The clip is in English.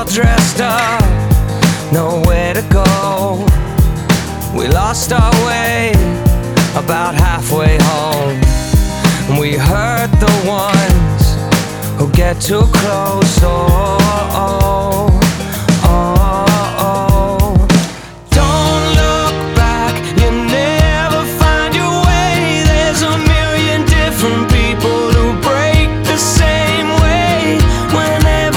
all dressed up, nowhere to go. We lost our way about halfway home, and we hurt the ones who get too close or